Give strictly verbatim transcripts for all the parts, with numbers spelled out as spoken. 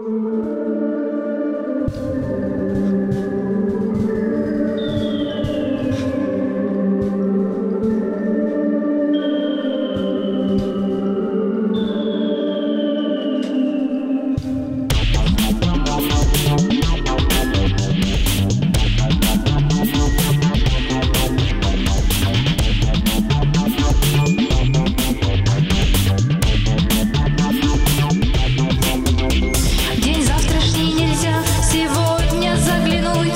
День завтрашний нельзя сегодня заглянуть.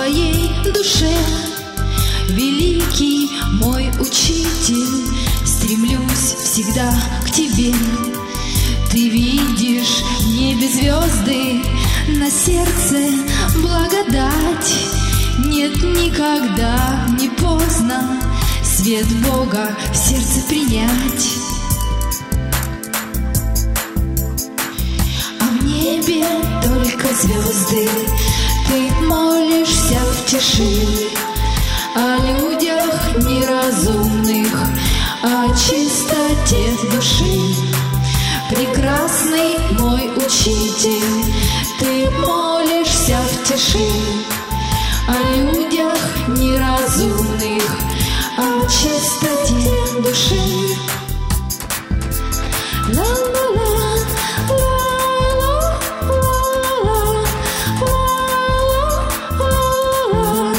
твоей душе. Великий мой учитель, стремлюсь всегда к тебе. Ты видишь в небе звезды, на сердце благодать. Нет, никогда не поздно свет Бога в сердце принять. А в небе только звезды, ты молишься в тиши о людях неразумных, о чистоте души. Прекрасный мой учитель, ты молишься в тиши о людях неразумных, о чистоте души. Ла-ла-ла, ла-ла, ла-ла, ла-ла,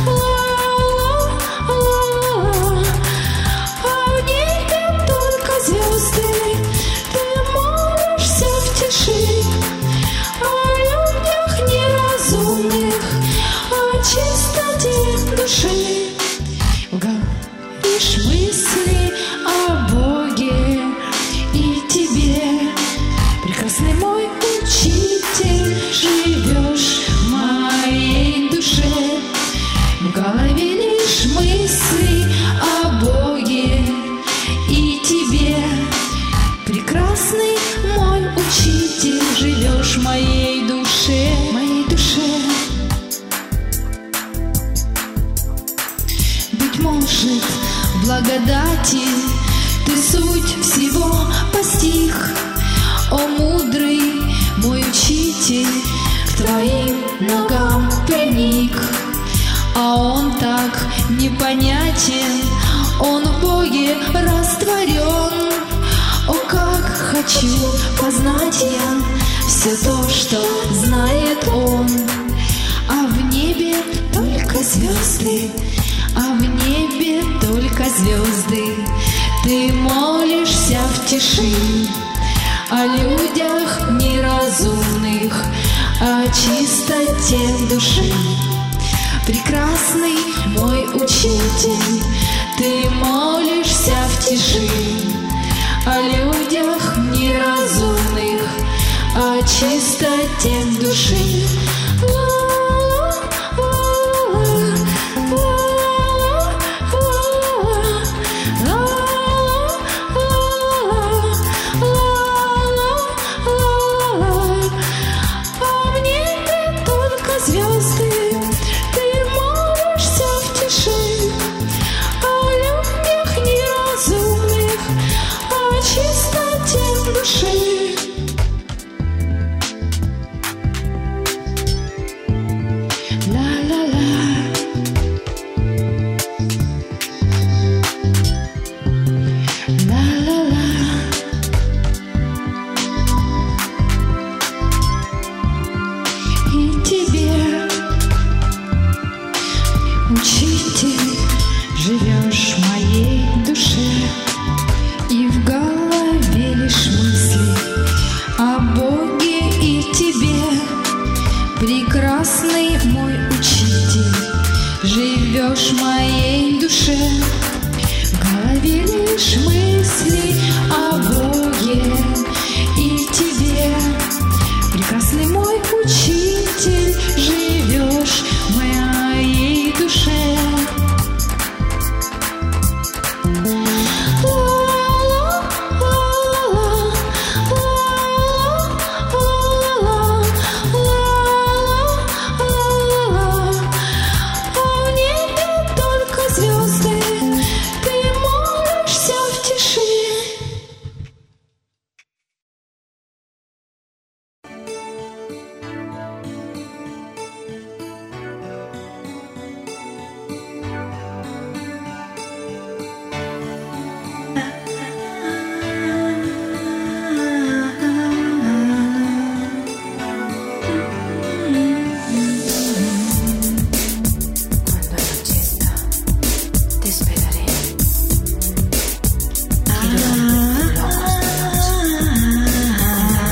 ла-ла. А в небе только звезды, ты молишься в тиши о людях неразумных, о чистоте души. Говоришь мысли о Боге и тебе, прекрасный мой учитель, живешь в моей душе. В голове лишь мысли о Боге и тебе, прекрасный мой учитель, живешь в моей душе, моей душе. Быть может, в благодати ты суть всего постиг, о мудрый мой учитель, к твоим ногам приник. А он так непонятен, он в Боге растворен. О, как хочу познать я все то, что знает он. А в небе только звезды, а в небе только звезды, ты молишься в тиши о людях неразумных, о чистоте души. Прекрасный мой учитель, ты молишься в тиши о людях неразумных, о чистоте души. Учитель, живешь в моей душе, и в голове лишь мысли о Боге и тебе. Прекрасный мой учитель, живешь в моей душе, в голове лишь мысли о Боге и тебе. Прекрасный мой учитель, живешь в моей душе.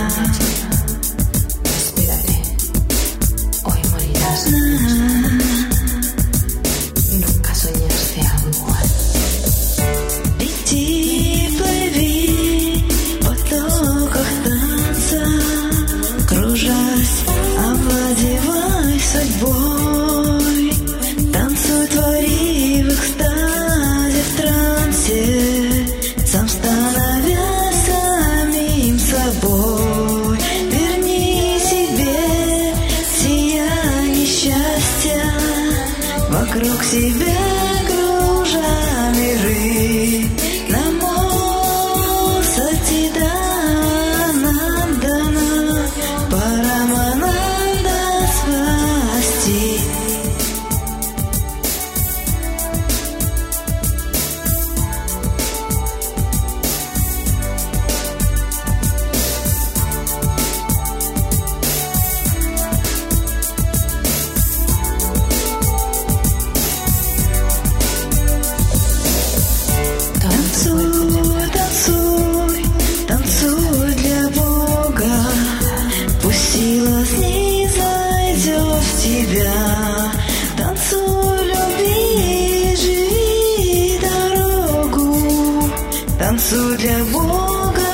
Hoy morirás. вокруг себя кружа миры. Намо Сатиданандана Парамананда Свасти. Сила снизойдет в тебя. Танцуй, люби, живи дорогу. Танцуй для Бога.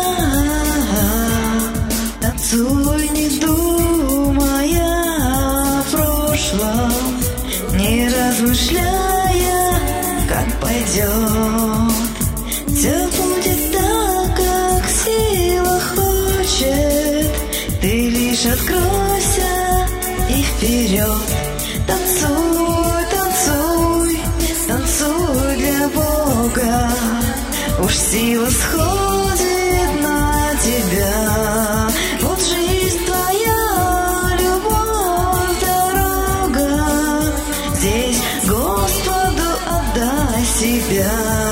Танцуй, не думая о прошлом, не размышляя, как пойдет. Все будет так, как сила хочет. Ты лишь откройся и вперед. Танцуй, танцуй, танцуй для Бога. Уж сила сходит на тебя. Вот жизнь твоя, любовь, дорога. Здесь Господу отдай себя.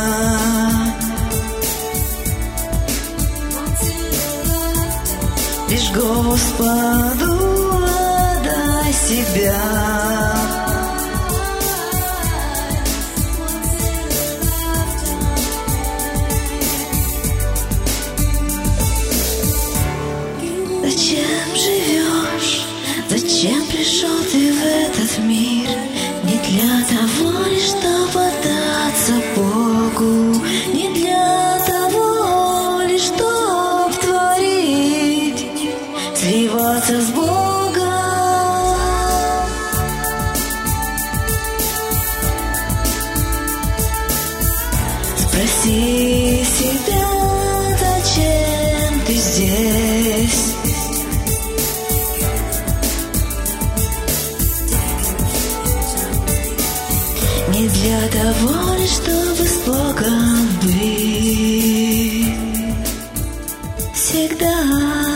Лишь Господу отдай себя. Зачем живешь? Зачем пришел ты в этот мир? Не для того лишь, чтобы отдаться Богу, не для того лишь, чтоб творить, сливаться с Богом. Спроси себя, зачем ты здесь? Не для того лишь, чтобы с Богом быть всегда.